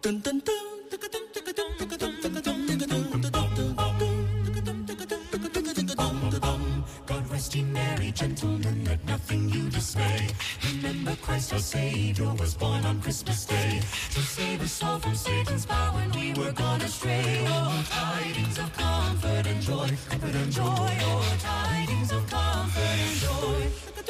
God rest ye merry gentlemen, let nothing you dismay. Remember Christ our Savior was born on Christmas Day to save us all from Satan's power when we were gone astray. Oh, tidings of comfort and joy, comfort and joy. Oh, tidings of comfort and joy.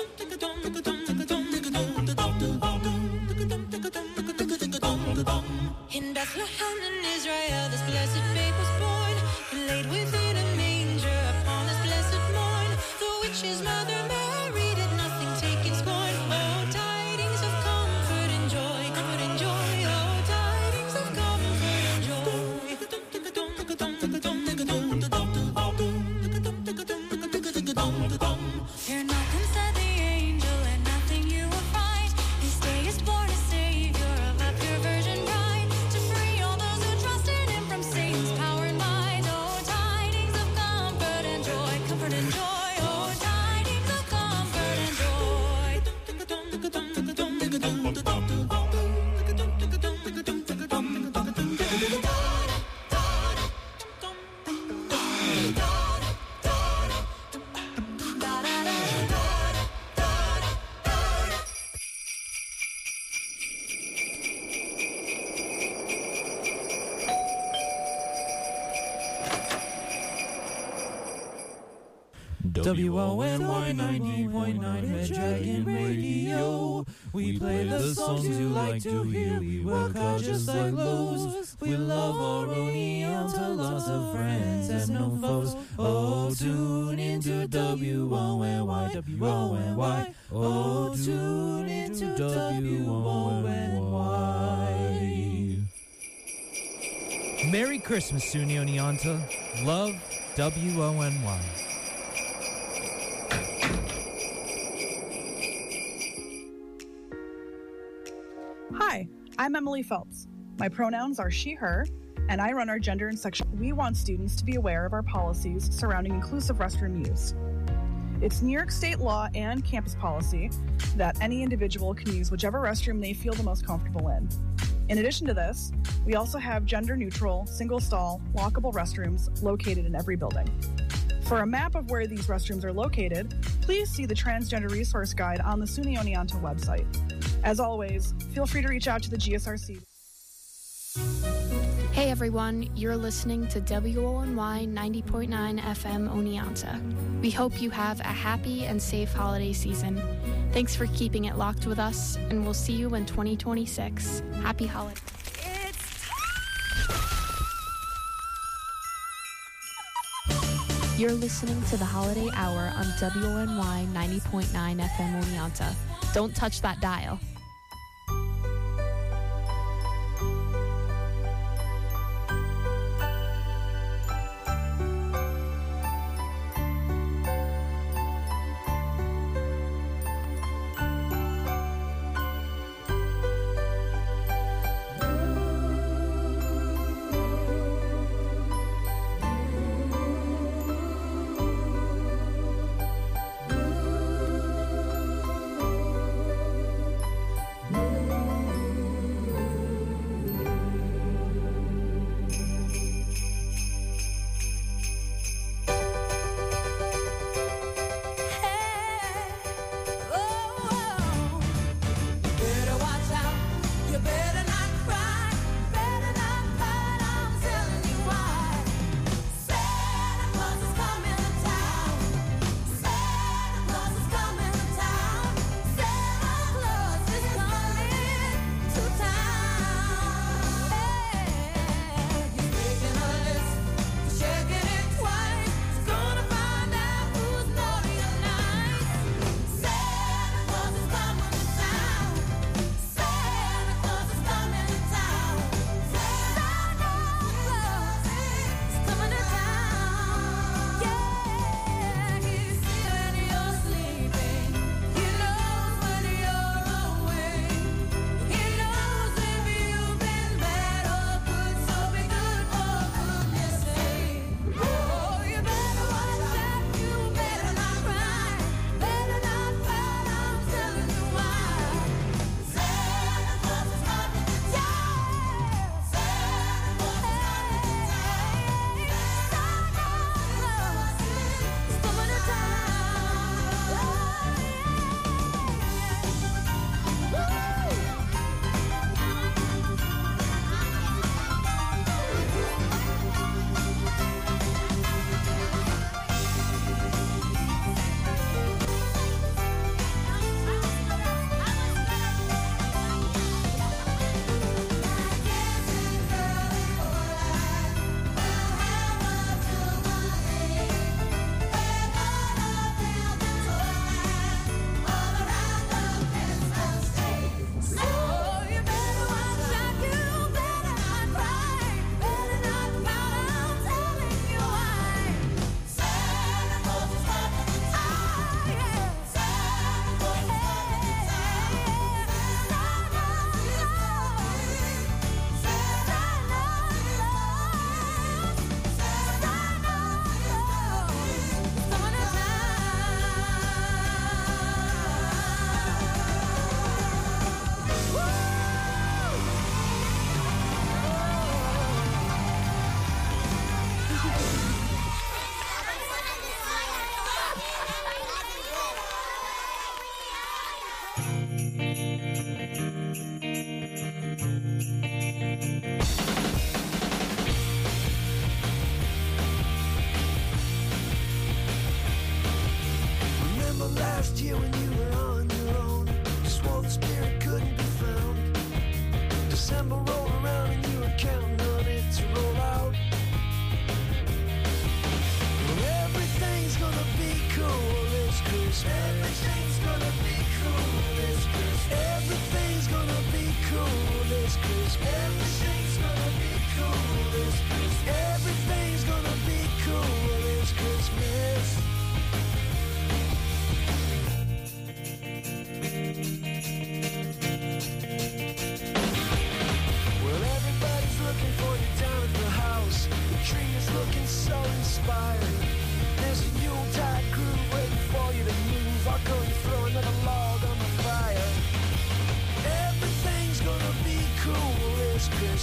In Bethlehem in Israel, this blessed babe was born, laid within a manger upon this blessed morn. The witch's mother Mary did nothing take in scorn. Oh, tidings of comfort and joy, comfort and joy. Oh, tidings of comfort and joy. Fear not, then said the angel, and nothing you will find. This day is born a Savior of a pure virgin bride, to free all those who trust in him from Satan's power and might. Oh, tidings of comfort and joy, comfort and joy. Oh, tidings of comfort and joy. WONY 90.9 Red Dragon Radio. We play the songs you like to hear. We work hard just like Lowe's. We love our Oneonta, lots of friends and no foes. Oh, tune into WONY, WONY. Oh, tune into WONY. Merry Christmas, SUNY Oneonta. Love, WONY. Hi, I'm Emily Phelps. My pronouns are she, her, and I run our gender and sexual. We want students to be aware of our policies surrounding inclusive restroom use. It's New York State law and campus policy that any individual can use whichever restroom they feel the most comfortable in. In addition to this, we also have gender-neutral, single-stall, lockable restrooms located in every building. For a map of where these restrooms are located, please see the Transgender Resource Guide on the SUNY Oneonta website. As always, feel free to reach out to the GSRC. Hey everyone, you're listening to WONY 90.9 FM Oneonta. We hope you have a happy and safe holiday season. Thanks for keeping it locked with us, and we'll see you in 2026. Happy holidays. You're listening to the Holiday Hour on WONY 90.9 FM Oneonta. Don't touch that dial.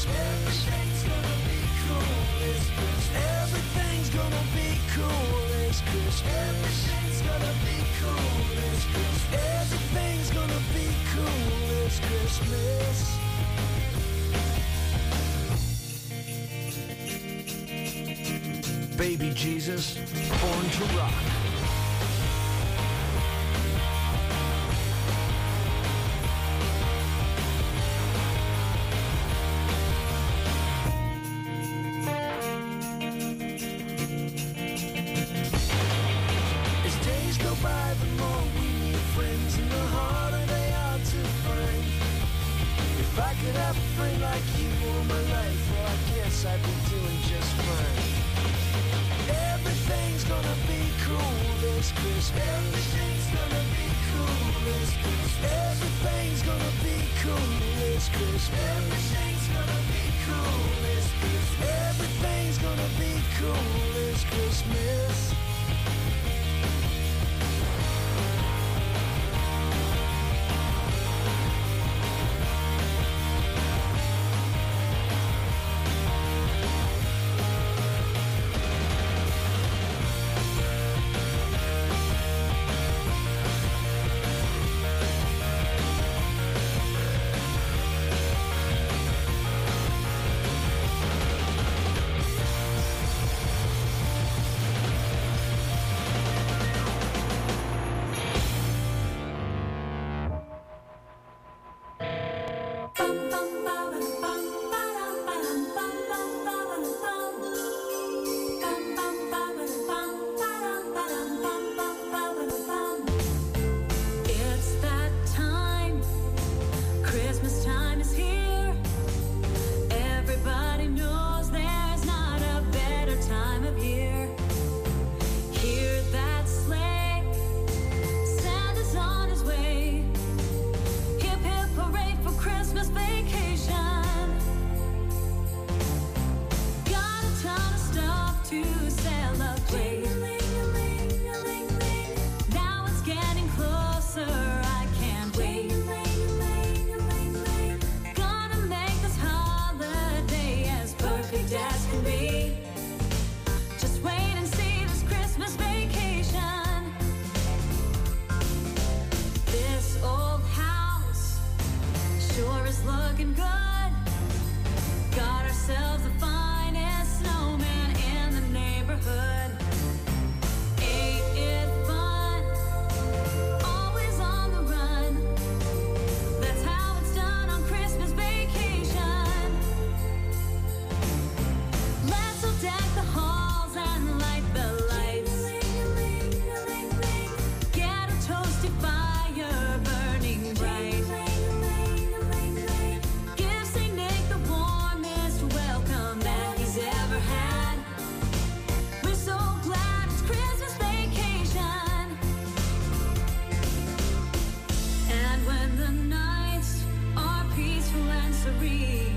Christmas. Everything's gonna be cool this Christmas. Everything's gonna be cool this Christmas. Everything's gonna be cool this Christmas. Everything's gonna be cool this Christmas. Baby Jesus, born to rock. As days go by, the more we need friends, and the harder they are to find. If I could have a friend like you all my life, well, I guess I'd be doing just fine. Everything's gonna be cool this Christmas. Everything's gonna be cool this Christmas. Everything's gonna be cool this Christmas. Everything's gonna be cool this Christmas. Everything's gonna be cool this Christmas. It's that time. Christmas time is here. Everybody knows there's not a better time of year. Hear that sleigh. Santa's on his way. Hip hip hooray for Christmas vacation. Got a ton of stuff to celebrate. Now it's getting closer, I can't wait. Gonna make this holiday as perfect as can be. Just wait and see this Christmas vacation. This old house sure is looking good. Got ourselves the finest snowman in the neighborhood. Ain't it fun? Always on the run. That's how it's done on Christmas vacation. Let's all deck the halls and light the lights. Get a toasty fire burning bright. Give St. Nick the warmest welcome that he's ever had. We're so glad it's Christmas vacation. And when the nights are peaceful and serene,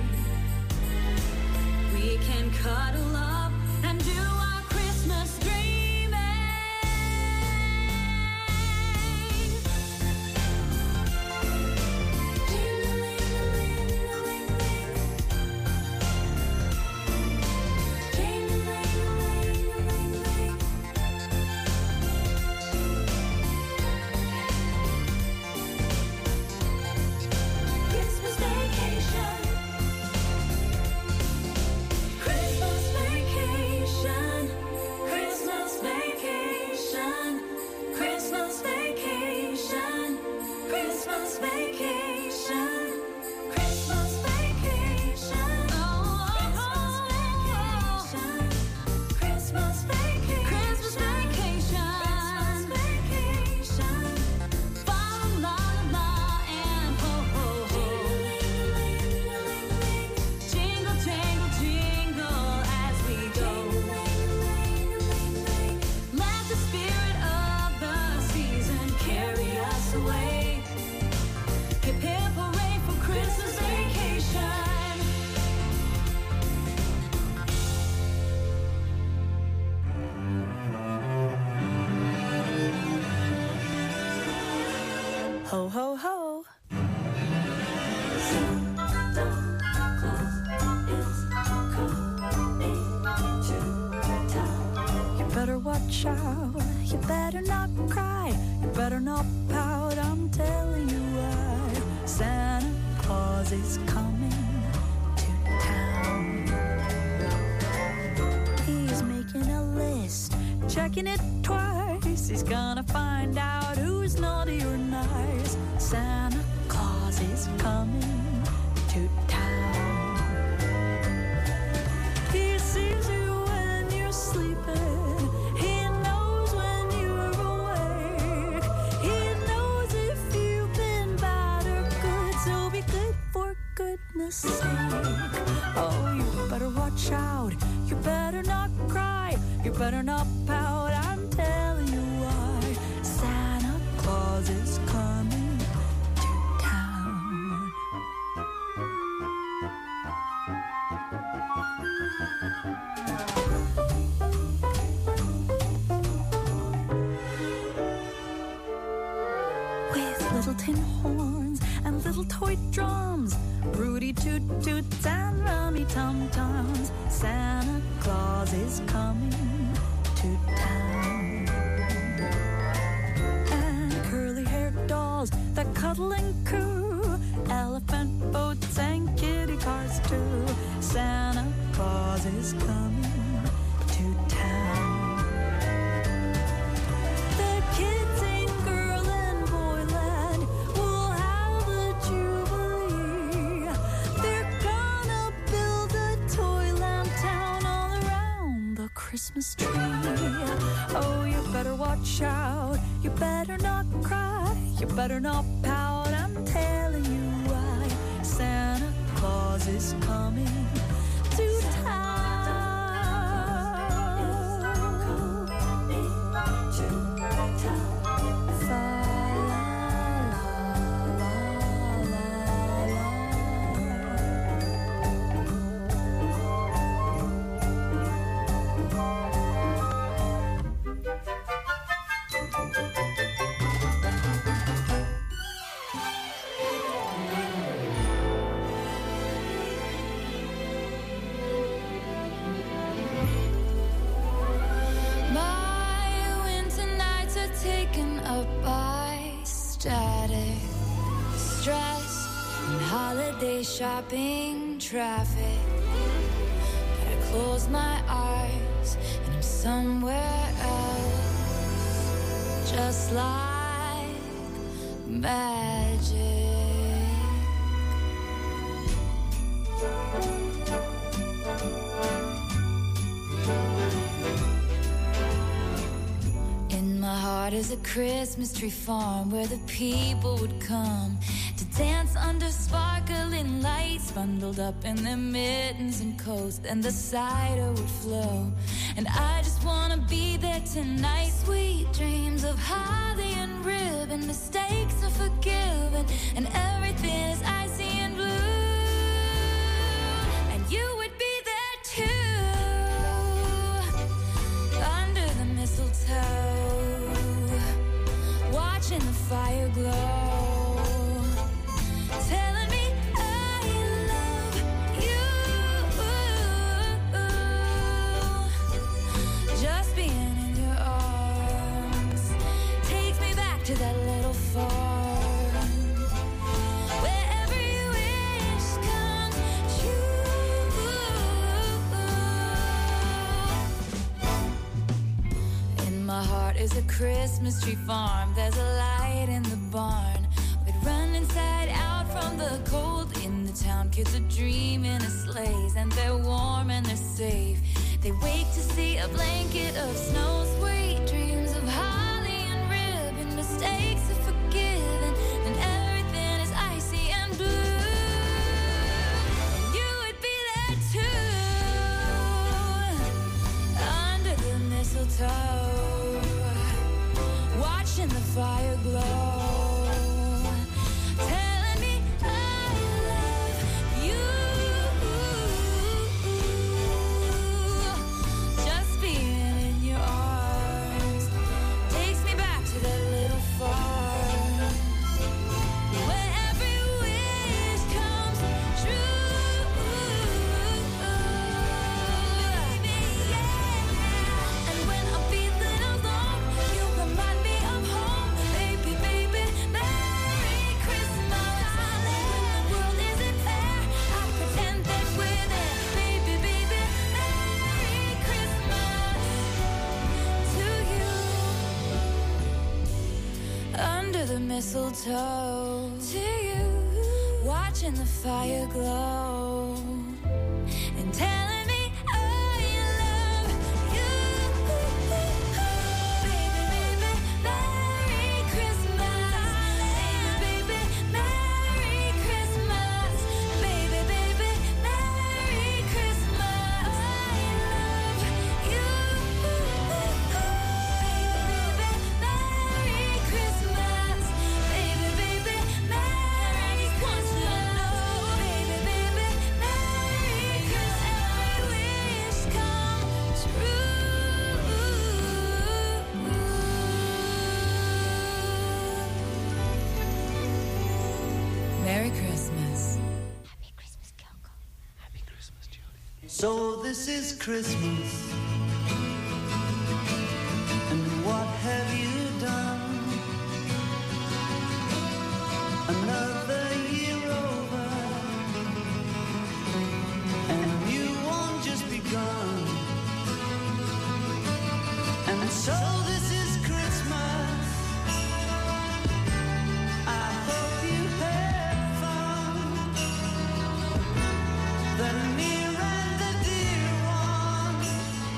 we can cuddle up and do our Christmas dreaming. Christmas vacation. Christmas vacation. watch out. You better not cry. You better not pout. I'm telling you why. Santa Claus is coming to town. He's making a list, checking it twice. He's gonna find out who's naughty or nice. Santa Claus is coming to town. He sees you when you're sleeping. He knows when you're awake. He knows if you've been bad or good. So be good for goodness sake. Oh, you better watch out. You better not cry. You better not pout. I'm telling you why. Santa Claus is coming to town. With little tin horns and little toy drums, Rudy toot toots and rummy tum tums, Santa Claus is coming to town. And curly-haired dolls that cuddle and coo, elephant boats and kitty cars too, Santa Claus is coming to town. The kids in girl and boyland will have a jubilee. They're gonna build a toyland town all around the Christmas tree. Oh, you better watch out. You better not cry. You better not pout. I'm telling you why. Santa Claus is coming to town. My winter nights are taken up by static, stress, and holiday shopping traffic. But I close my eyes and I'm somewhere else, just like magic. In my heart is a Christmas tree farm where the people would come to dance under sparkling lights, bundled up in their mittens and coats, and the cider would flow. And I just wanna be there tonight. Sweet dreams of holly and ribbon, mistakes are forgiven, and everything is icy and blue. And you would be there too, under the mistletoe, watching the fire glow, telling me I love you. Just being in your arms takes me back to that little farm where every wish comes true. In my heart is a Christmas tree farm. There's a light in the barn. We'd run inside out from the cold. In the town, kids are dreaming of sleighs, and they're warm and they're safe. They wake to see a blanket of snow. Sweet dreams of holly and ribbon, mistakes are forgiven, and everything is icy and blue. And you would be there too, under the mistletoe, watching the fire glow, telling me I love you. Just being in your arms mistletoe to you, watching the fire glow and telling me I love you. Baby, baby, Merry Christmas. Baby, Merry Christmas. Baby, baby, Merry Christmas. I love you. Merry Christmas. Baby, baby, Merry Christmas. Baby, baby, Merry Christmas. Every wish comes true. Merry Christmas. Happy Christmas, Kyoko. Happy Christmas, Judy. So this is Christmas, and what have you done? Another year over, and a new one just begun. And so this is Christmas. I hope you had fun. The near and the dear ones,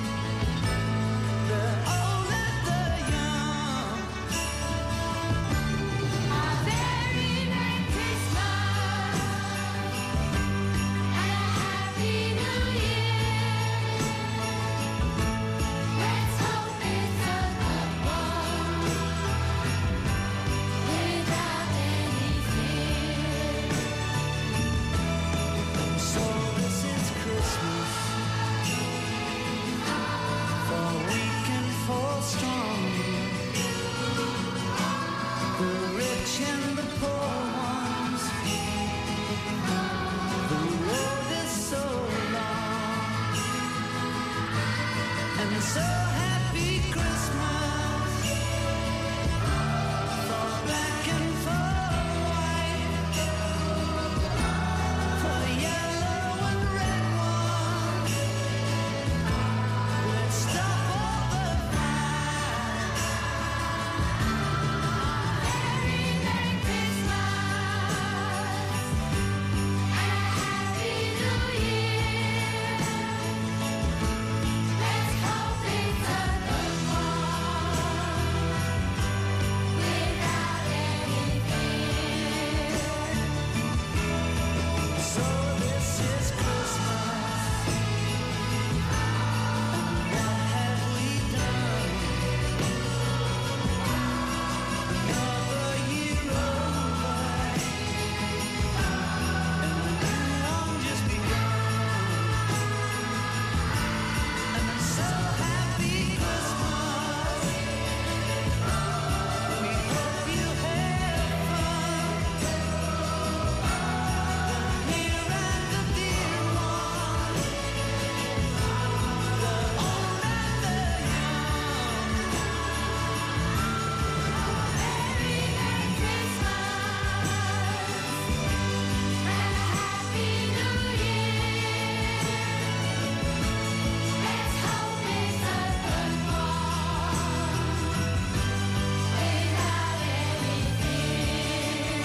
the old and the young. A very Merry Christmas and a Happy New Year. Let's hope it's a good one without any fear. So this is Christmas, for weak and for strong, the rich and the poor ones. The road is so long, and so happy Christmas for black and for white, for yellow and red ones. Let's stop all the fights. Very Merry Christmas and a Happy New Year. Let's hope it's a good one without any fear. So this is Christmas, and what have we done? Another year over, and a new one just begun. And so happy Christmas. We hope you had fun. The near and the dear ones, the old and the young. Very Merry Christmas and a Happy New Year. Let's hope it's a good one without any fear.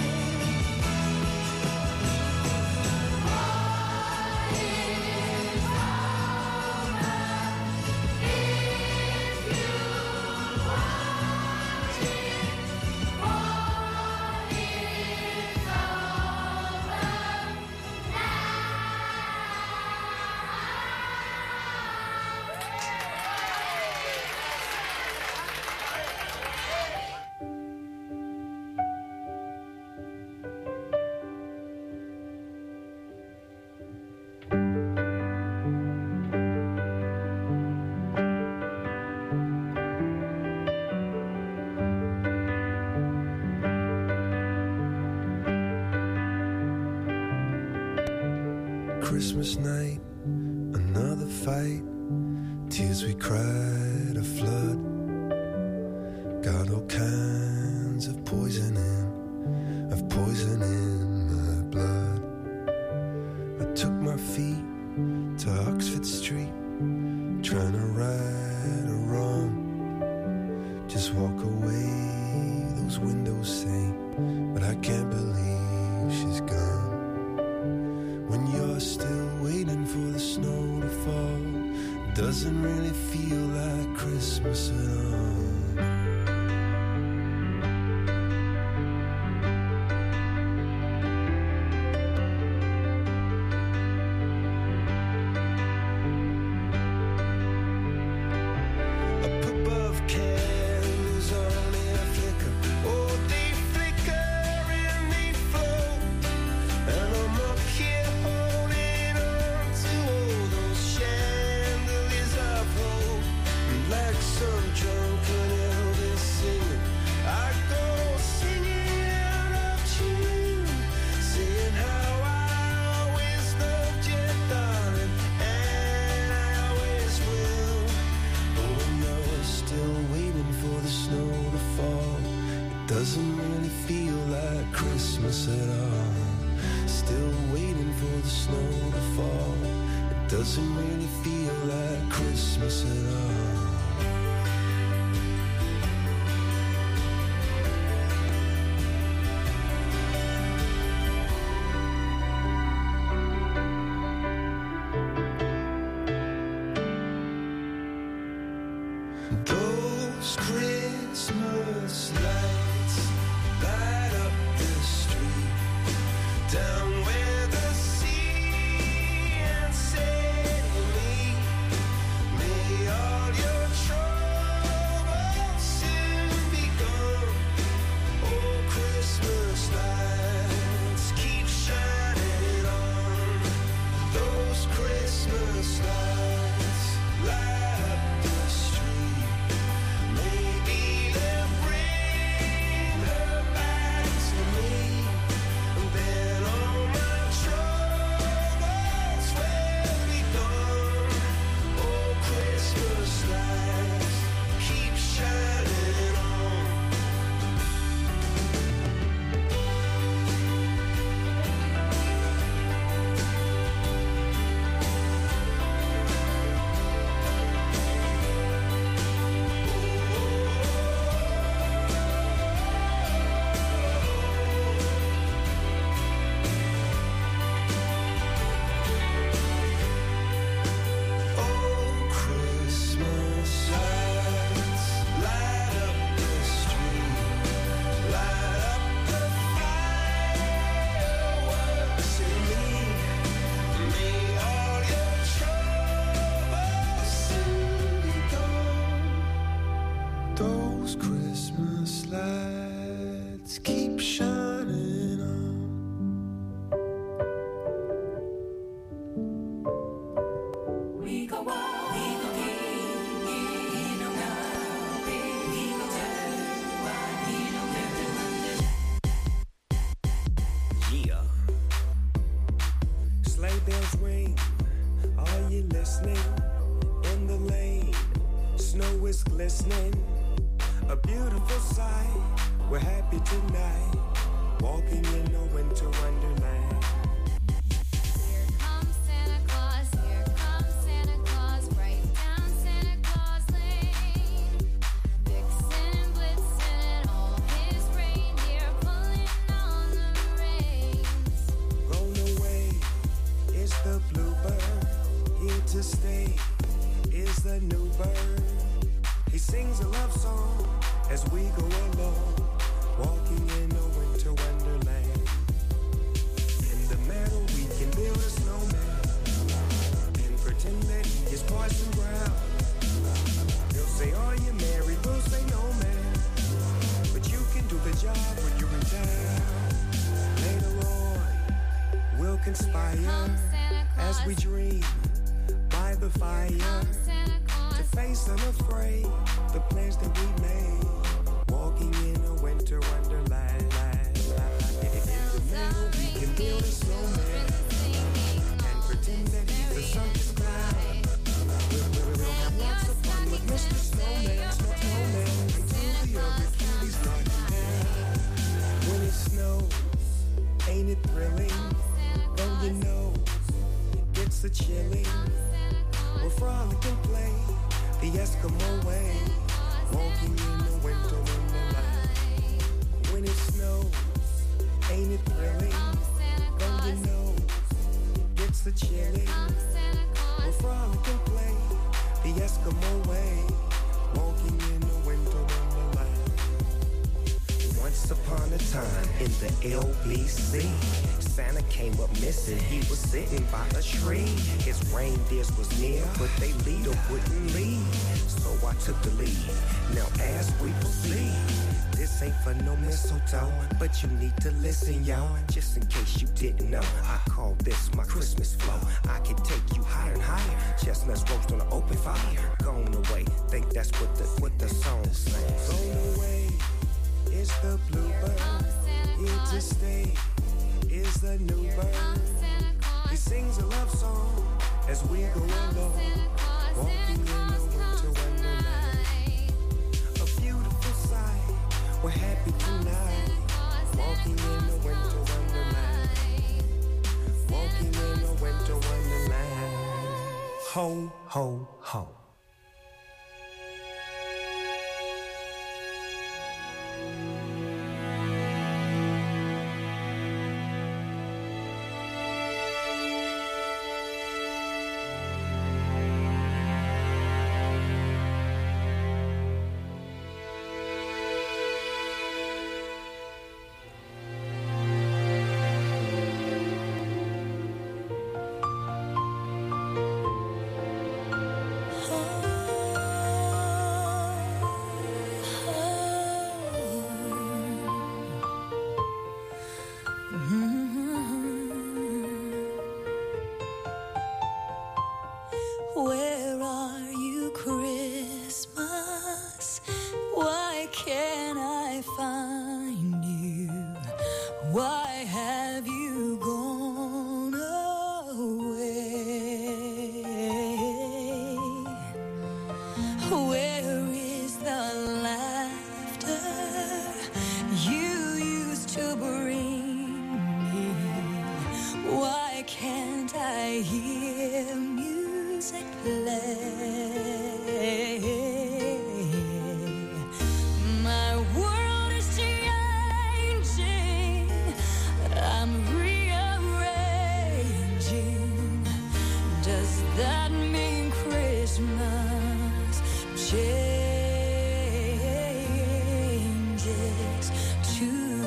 Christmas night, another fight. Tears we cried, a flood. Got all kinds of poison in my blood. I took my feet to Oxford Street, trying to right a wrong. Just walk away, those windows still waiting for the snow to fall. Doesn't really feel like Christmas at all. Doesn't really feel like Christmas at all. Still waiting for the snow to fall. It doesn't really feel like Christmas at all. Those Christmas lights light up the street down where the sea and say to me, may all your troubles soon be gone. Oh, Christmas lights keep shining on. Those Christmas lights light up the street. Maybe they'll bring her back to me, and then all my troubles will be gone. Oh, Christmas lights keep shining on. Oh, Christmas lights light up the street, light up the fireworks in me. May all your troubles soon be gone. Those Christmas lights keep shining on. Yeah. Sleigh bells ring. Are you listening? In the lane, snow is glistening. A beautiful sight. We're happy tonight. Walking in a winter wonderland. Here comes Santa Claus, here comes Santa Claus, right down Santa Claus Lane. Vixen and Blitzen and all his reindeer pulling on the reins. Blown away is the bluebird. Here to stay is the new bird. He sings a love song as we go along, walking in a winter wonderland. In the meadow we can build a snowman and pretend that he is Parson Brown. He'll say, are you married? We'll say, no, man. But you can do the job when you're in town. Later on, we'll conspire as we dream by the fire to face unafraid the plans that we made, walking in a winter wonderland. In the middle we can build a snowman and pretend that he's the circus clown. We'll have lots of fun with Mr. Snowman, Snowman, until the other cuties knock him down. When it snows, ain't it thrilling? Though you know it's a chilling. We'll frolic and play the Eskimo way, walking in the winter wonderland. When it snows, ain't it thrilling? Though you know it's box of chili. We'll frolic and play the Eskimo way, walking in the winter wonderland. Once upon a time in the LBC, Santa came up missing. He was sitting by a tree. His reindeers was near, but they leader wouldn't leave. So I took the lead. Now as we proceed, this ain't for no mistletoe, but you need to listen, y'all. Just in case you didn't know, I call this my Christmas flow. I can take you higher and higher. Chestnuts roast on an open fire. Gone away, think that's what the song sings. Gone away is the bluebird. Here to stay is the new bird. He sings a love song as we go along, walking in the winter wonderland. A beautiful sight, we're happy tonight, walking in the winter wonderland. Walking in the winter wonderland. Ho, ho, ho. Where are you, Christmas? Why can't I find you? Why have you gone away? Where is the laughter you used to bring me? Why can't I hear music play? My world is changing. I'm rearranging. Does that mean Christmas changes too?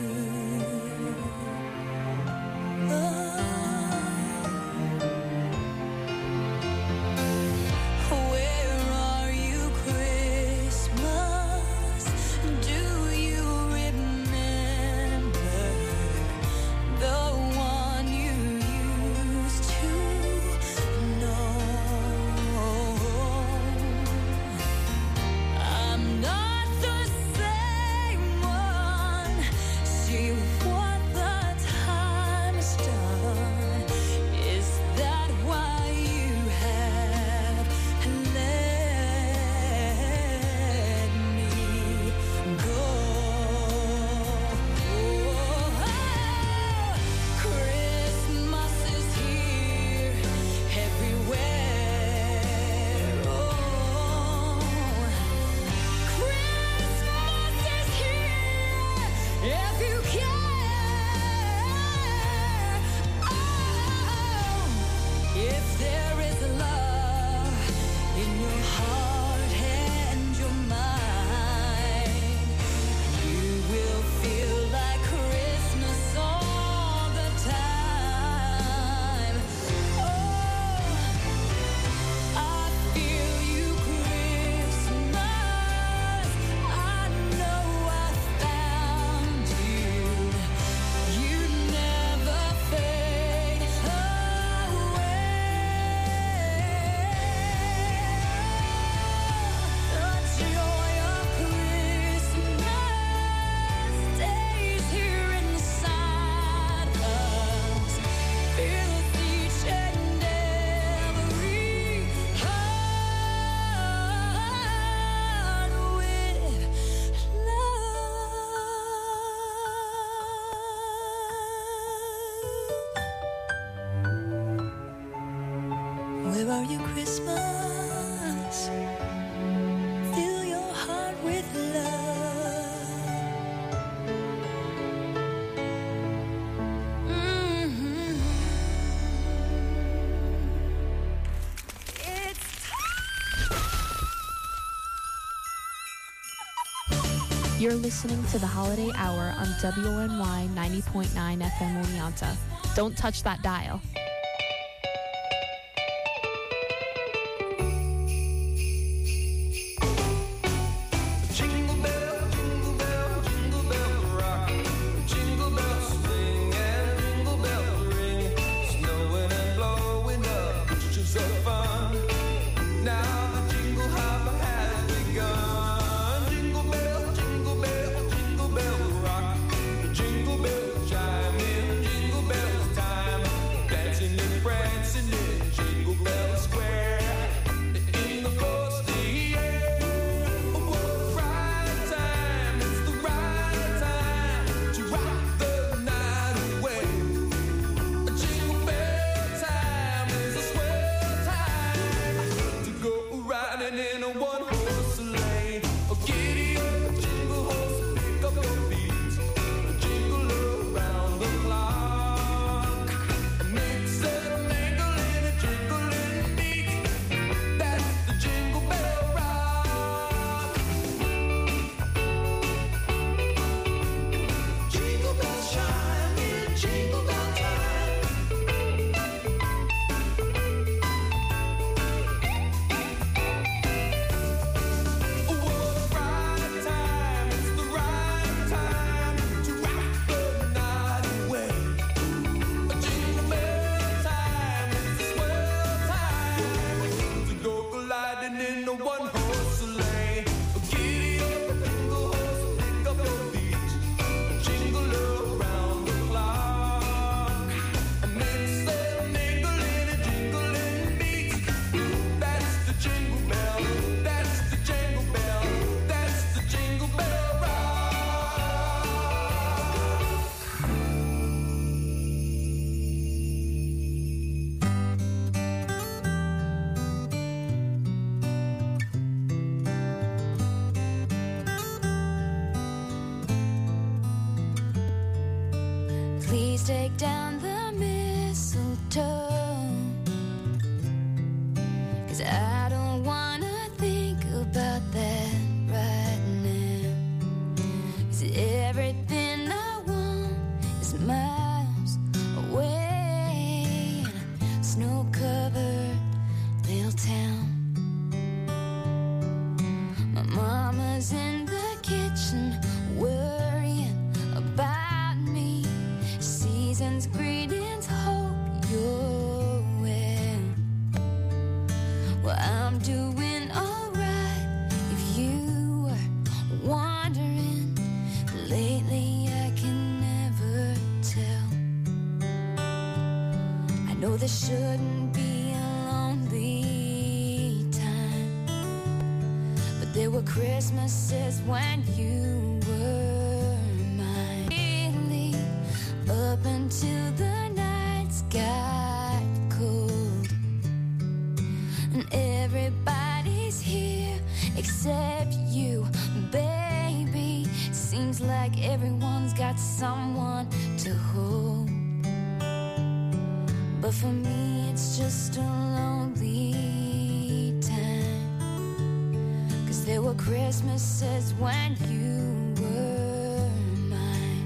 Where are you, Christmas? Do you remember the one you used to know? I'm not the same one. See what the time's done. Is that why you have let me go? Christmas is here everywhere. Christmas is here if you care. If there is love in your heart and your mind, you will feel like Christmas all the time. Oh, I feel you, Christmas. I know I found you. You never fade away. The joy of Christmas stays here inside us, fills each and every heart with love. Where are you, Christmas? Fill your heart with love. You're listening to the Holiday Hour on WONY 90.9 FM Oneonta. Don't touch that dial. Jingle bell, jingle bell, jingle bell rock. Jingle bells swing and jingle bells ring. Snowing and blowing up, bushes of fun. Now the jingle hop has begun. Jingle bell, jingle bell, jingle bell rock. Jingle bells chime in jingle bells time. Dancing and prancing in Jingle Bell Square. In the frosty air. What right time, it's the right time to rock the night away. Jingle bell time is a swell time to go riding in a one-horse sleigh. Giddy up, jingle horse, pick up your feet, jingle around the clock. Mix and mingle in a jingling beat. That's the Jingle Bell Rock. Jingle bells chime in Jingle Bell time. What right time, it's the right time to rock the night away. Jingle bell time, it's a swell time to go gliding in a one-horse sleigh. Giddy up, jingle horse, pick up your feet, jingle around the clock. Mix and mingle in a jingling beat. That's the Jingle Bell, that's the Jingle Bell, that's the Jingle Bell Rock. Please take down the mistletoe, 'cause I don't wanna think about that right now. 'Cause everything I want is miles away in a snow-covered little town. My mama's in the kitchen worrying about me. Season's greetings, hope you're well. Well, I'm doing alright if you were wondering. Lately I can never tell. I know this shouldn't be a lonely time, but there were Christmases when you were mine. Really, up until the nights got cold, and everybody's here except you, baby. Seems like everyone's got someone to hold, but for me it's just a lonely time. 'Cause there were Christmases when you were mine.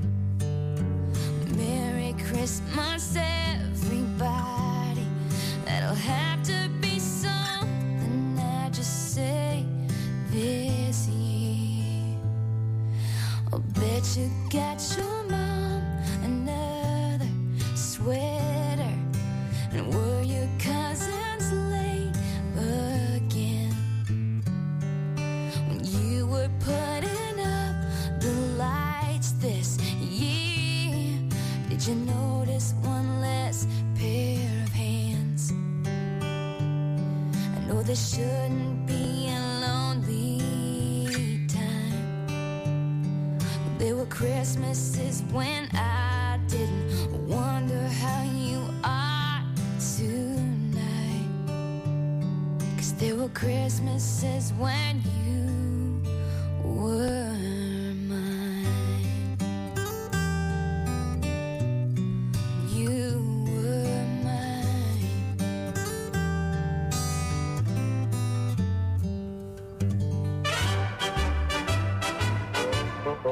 Merry Christmas, everybody. That'll have to be something I just say this year. I'll bet you got your mom another sweater. And were your cousins late again when you were putting up the lights this year? Did you notice one less pair of hands? I know this shouldn't be a lonely time, but there were Christmases when I didn't wonder how you are tonight. 'Cause there were Christmases when you were mine. You were mine.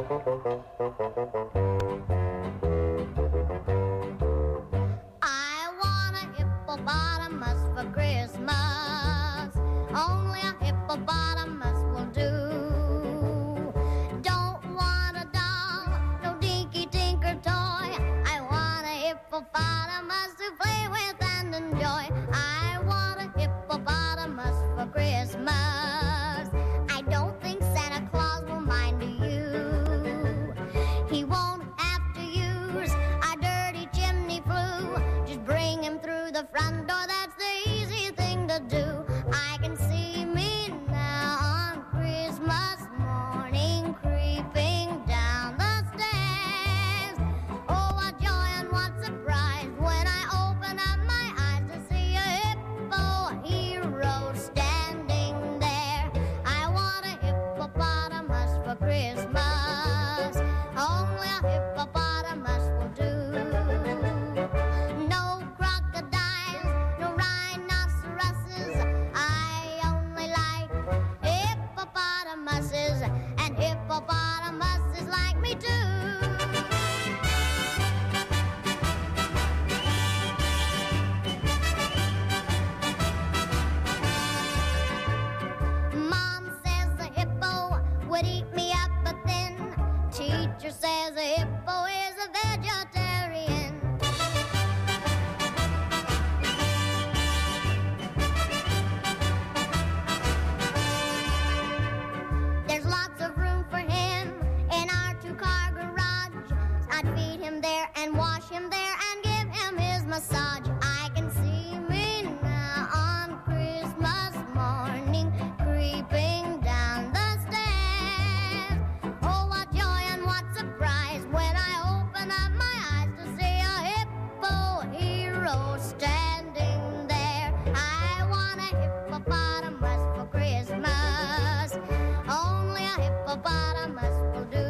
I want a hippopotamus for Christmas. Only a hippopotamus will do. Don't want a doll, no dinky tinker toy. I want a hippopotamus to play with and enjoy. I want a hippopotamus for Christmas. I don't think Santa Claus will mind you. He won't have to use a dirty chimney flue. Just bring him through the front door, that's the easy thing to do. I can see me now on Christmas morning creeping down the stairs. Oh, what joy and what surprise when I open up my eyes to see a hippo hero standing there. I want a hippopotamus for Christmas. Only a hippopotamus will do. No crocodiles, no rhinoceroses. I only like hippopotamuses, and hippopotamuses like me too. Mom says the hippo would eat me up, but then teacher says a hippo is a vegetarian. There's lots of room for him in our two-car garage. I'd feed him there and wash him there and give him his massage. I can see me now on Christmas morning creeping down the stairs. Oh, what joy and what surprise when I open up my eyes to see a hippo hero standing there. I want a hippopotamus for Christmas. Only a hippopotamus will do.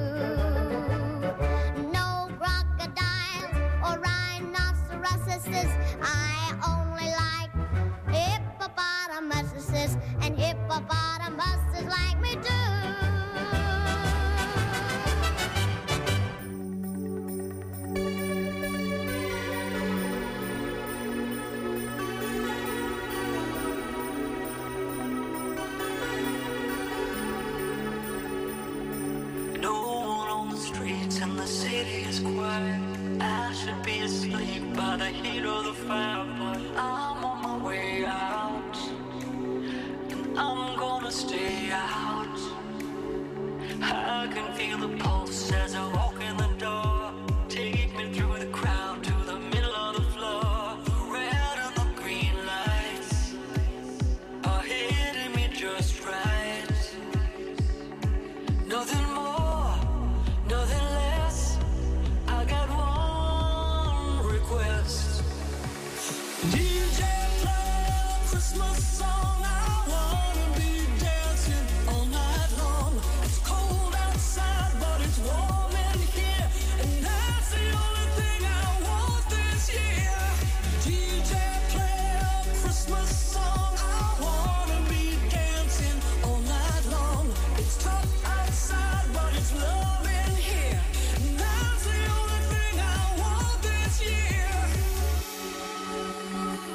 No crocodiles or rhinoceroses. I only like hippopotamuses, and hippopotamuses like me too. No one on the streets and the city is quiet. I should be asleep by the heat of the fire, but I'm on my way out, and I'm gonna stay out. I can feel the pulse as I walk in the door. Take me through the crowd to the middle of the floor. The red and the green lights are hitting me just right. Nothing more, nothing less. I got one request. DJ, play a Christmas song. I wanna be dancing all night long. It's cold outside, but it's warm in here, and that's the only thing I want this year. DJ, play a Christmas song. I wanna be dancing all night long. It's tough outside, but it's love in here, and that's the only thing I want this year.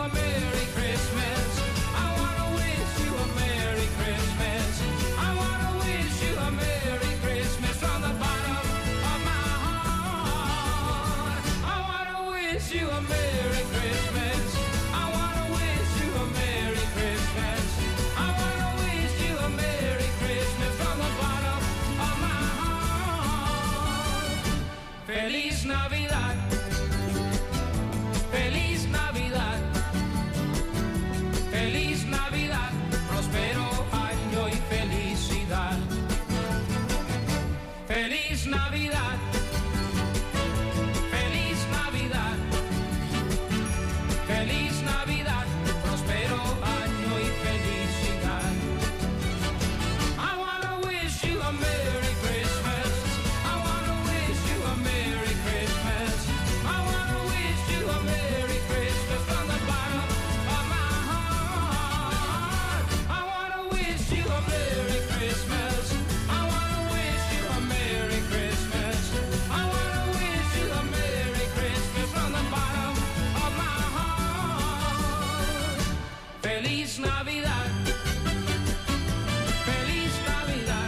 a Merry Christmas. I wanna wish you a Merry Christmas. I wanna wish you a Merry Christmas from the bottom of my heart. I wanna wish you a Merry Christmas. I wanna wish you a Merry Christmas. I wanna wish you a Merry Christmas from the bottom of my heart. Feliz Navidad. Feliz Navidad. Feliz Navidad. Próspero año y felicidad. Feliz Navidad. Feliz Navidad. Feliz Navidad. Próspero año y felicidad. I wanna wish you a Merry Christmas. I wanna wish you a Merry Christmas. I wanna wish you a Merry Christmas from the bottom of my heart. I wanna wish you a Merry Christmas. I wanna wish you a Merry Christmas. I wanna wish you a Merry Christmas from the bottom of my heart. Feliz Navidad. Feliz Navidad.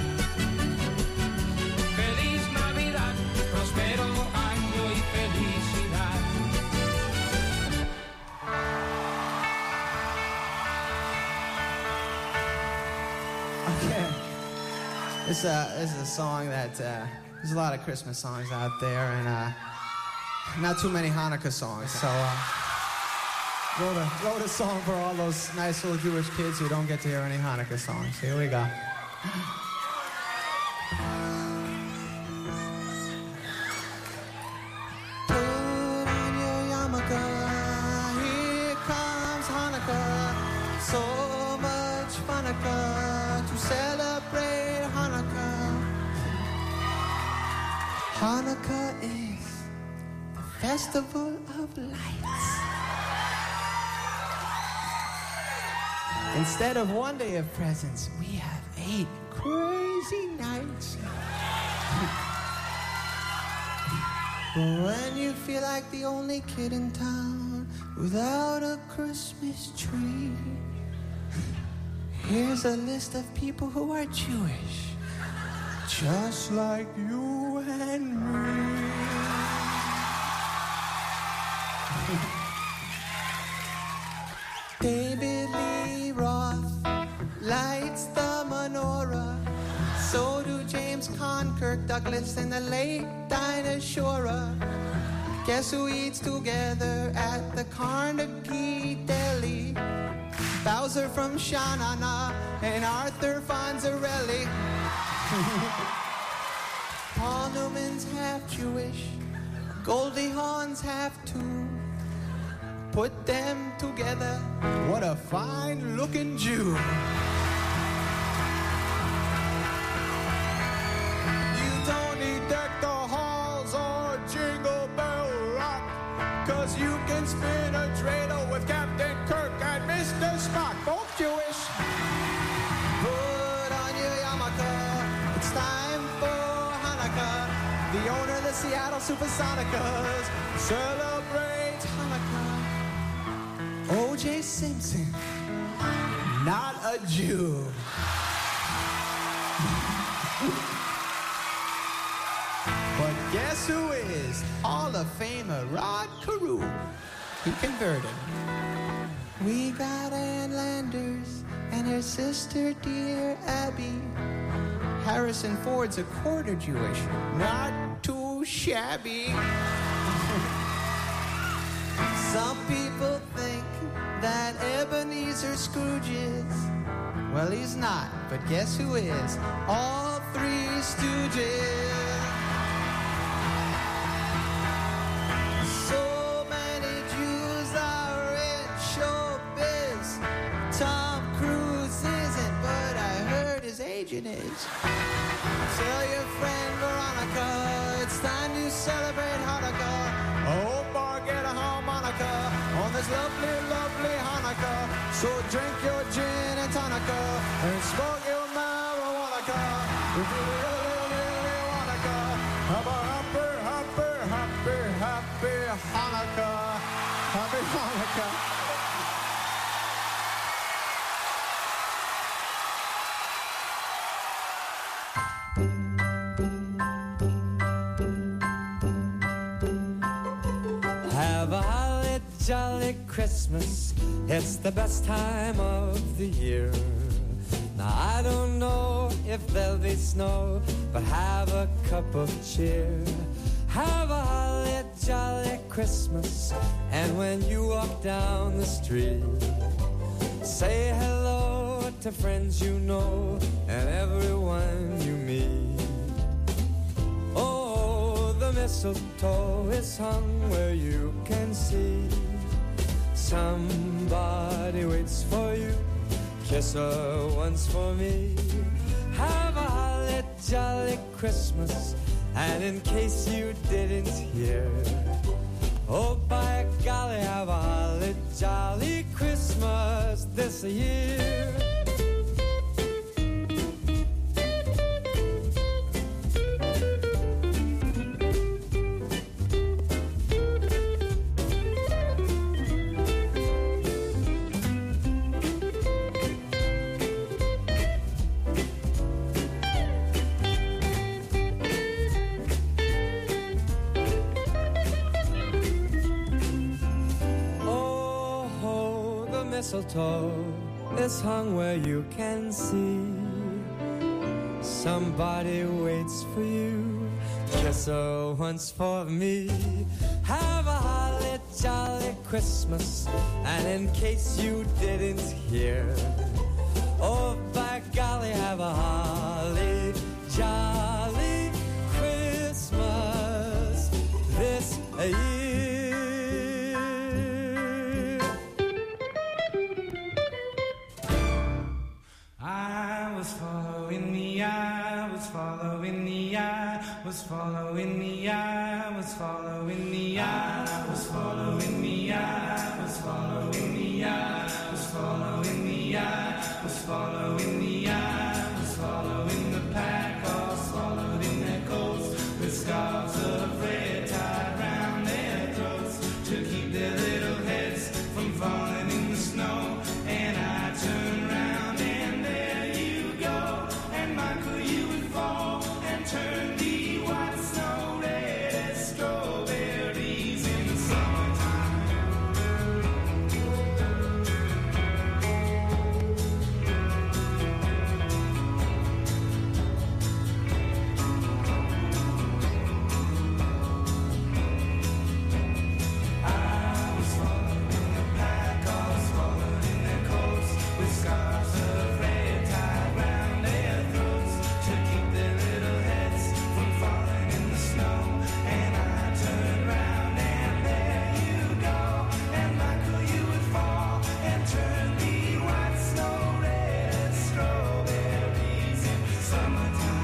Feliz Navidad. Próspero año y felicidad. Okay. This is a song that there's a lot of Christmas songs out there, and not too many Hanukkah songs. So wrote a song for all those nice little Jewish kids who don't get to hear any Hanukkah songs. Here we go. Put on your yarmulke, here comes Hanukkah. So much Hanukkah to celebrate Hanukkah. Hanukkah is the festival of lights. Instead of one day of presents, we have 8 crazy nights. When you feel like the only kid in town without a Christmas tree, here's a list of people who are Jewish, just like you and me. David Lee Roth lights the menorah. So do James Conn, Kirk Douglas, and the late Dinah Shore. Guess who eats together at the Carnegie Deli? Bowser from Sha-Na-Na and Arthur Fonzarelli. Paul Newman's half Jewish, Goldie Hawn's half too. Put them together, what a fine-looking Jew. You don't need deck the halls or Jingle Bell Rock, 'cause you can spin a dreidel with Captain Kirk and Mr. Spock, both Jewish. Put on your yarmulke, it's time for Hanukkah. The owner of the Seattle Supersonicas celebrates Hanukkah. O.J. Simpson, not a Jew. But guess who is? Hall of Famer Rod Carew. He converted. We got Ann Landers and her sister, dear Abby. Harrison Ford's a quarter Jewish, not too shabby. Some people think that Ebenezer Scrooge is. Well, he's not, but guess who is? All 3 Stooges. So many Jews are in showbiz. Tom Cruise isn't, but I heard his agent is. Tell your friend Veronica, it's time to celebrate Hanukkah. I hope I get a harmonica on this lovely, lovely Hanukkah. So drink your gin and tonica and smoke your marijuana. If you really, really wanna go, have a happy, happy, happy, happy Hanukkah. Happy Hanukkah. Have a holly jolly Christmas. It's the best time of the year. Now I don't know if there'll be snow, but have a cup of cheer. Have a holly jolly Christmas. And when you walk down the street, say hello to friends you know and everyone you meet. Oh, the mistletoe is hung where you can see. Somebody waits for you. Kiss her once for me. Have a holly jolly Christmas. And in case you didn't hear, oh by golly, have a holly jolly Christmas this year. Mistletoe is hung where you can see. Somebody waits for you. Kiss her once for me. Have a holly jolly Christmas. And in case you didn't hear, oh by golly, have a holly jolly Christmas this year. Was following the eye, was following the eye, was following the eye, was following the eye, was following the eye, was following the eye, was following the pack, all swallowed in their coats, with scarves of red tied round their throats, to keep their little heads from falling in the snow. And I turned round and there you go, and Michael, you would fall and turn the white snow red as strawberries in the summertime. I was following the pack, all swallowed in their coats, with scarves of red tied round their throats, to keep their little heads from falling in the snow. And I turned round and there you go, and Michael, you would fall and turn the white snow red as strawberries in summertime.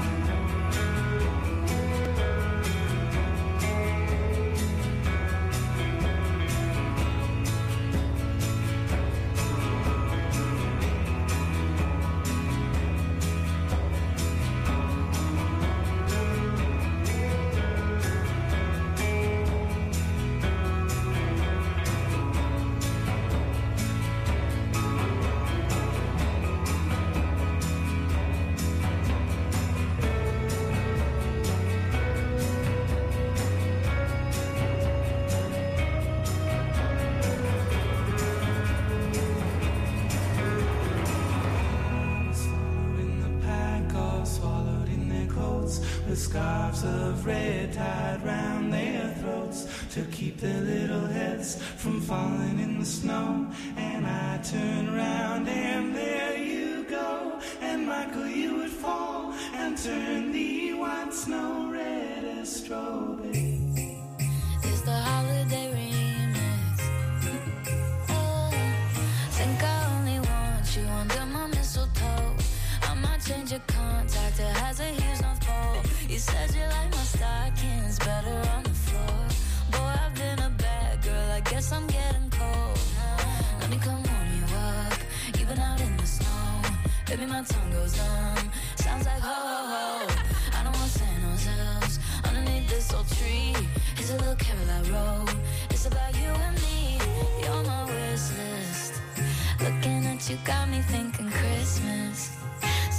With scarves of red tied round their throats, to keep their little heads from falling in the snow. And I turn round and there you go, and Michael, you would fall and turn the white snow red as strawberries. It's the holiday remix. Oh, think I only want you under my mistletoe. I might change your contact, it has a huge North Pole. You said you like my stockings better on the floor. Boy, I've been a bad girl, I guess I'm getting cold. Let me come warm you up, you've been out in the snow. Baby, my tongue goes numb, sounds like ho ho ho. I don't want Santa's elves underneath this old tree. Here's a little carol I wrote, it's about you and me. You're on my wish list, looking at you got me thinking Christmas.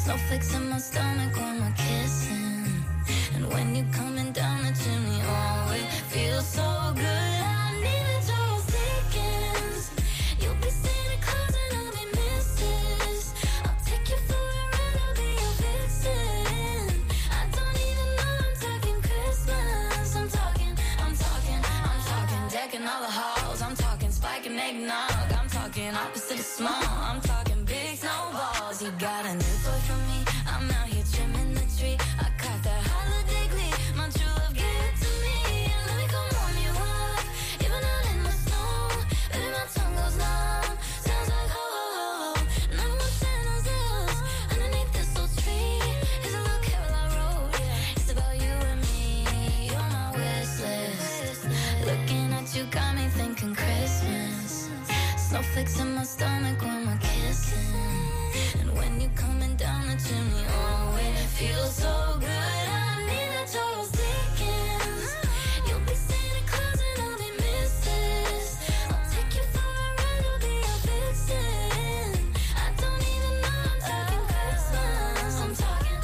Snowflakes in my stomach when we're kissing. And when you're coming down the chimney, oh, it feels so good. I need a Charles Dickens. You'll be Santa Claus and I'll be Mrs. I'll take you for a ride, I'll be your vixen. I don't even know I'm talking Christmas. I'm talking decking all the halls. I'm talking spike and eggnog. I'm talking opposite of small. I'm talking big snowballs. You got a new toy from me. I'm out here trimming the tree. I caught that holiday glee. My true love gave it to me. And let me come warm you up. Even out in the snow, baby, my tongue goes numb. Sounds like ho ho ho. None of my Santa's is underneath this old tree. Is a little carol I wrote. It's about you and me. You're my wish list. Looking at you got me thinking Christmas. Snowflakes in my stomach when we're kissing. And when you're coming down the chimney, oh, it feels so good. I need a Charles Dickens. You'll be Santa Claus and I'll be Mrs. I'll take you for a ride, I'll be your vixen. I don't even know I'm talking Christmas. I'm talking.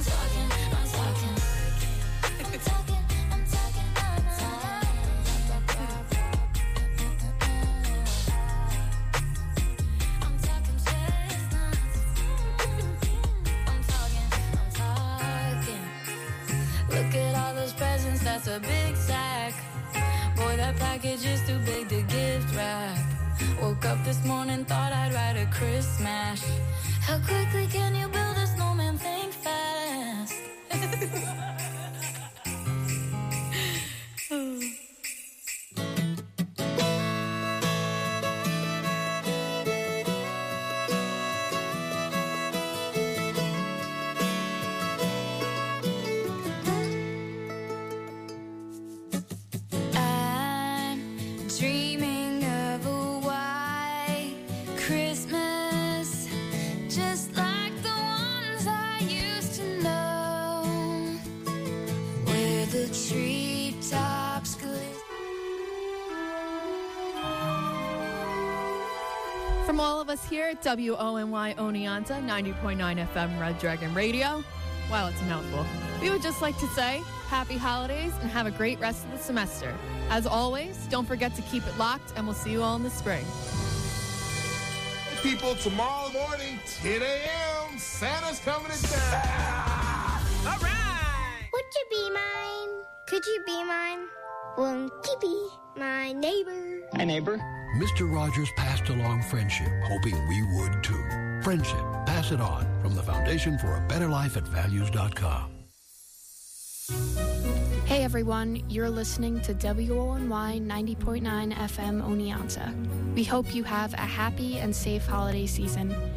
Look at all those presents, that's a big sack. Boy, that package is too big to gift wrap. Woke up this morning, thought I'd write a Christmas. How quickly can you build a snowman? Think fast. Dreaming of a white Christmas, just like the ones I used to know, where the treetops glisten. From all of us here at WONY Oneonta 90.9 FM Red Dragon Radio, wow, it's a mouthful. We would just like to say happy holidays and have a great rest of the semester. As always, don't forget to keep it locked, and we'll see you all in the spring. People, tomorrow morning, 10 a.m., Santa's coming to town. All right. Would you be mine? Could you be mine? Won't you be my neighbor? Hi, neighbor. Mr. Rogers passed along friendship, hoping we would too. Friendship. Pass it on from the Foundation for a Better Life at Values.com. Hey everyone, you're listening to WONY 90.9 FM Oneonta. We hope you have a happy and safe holiday season.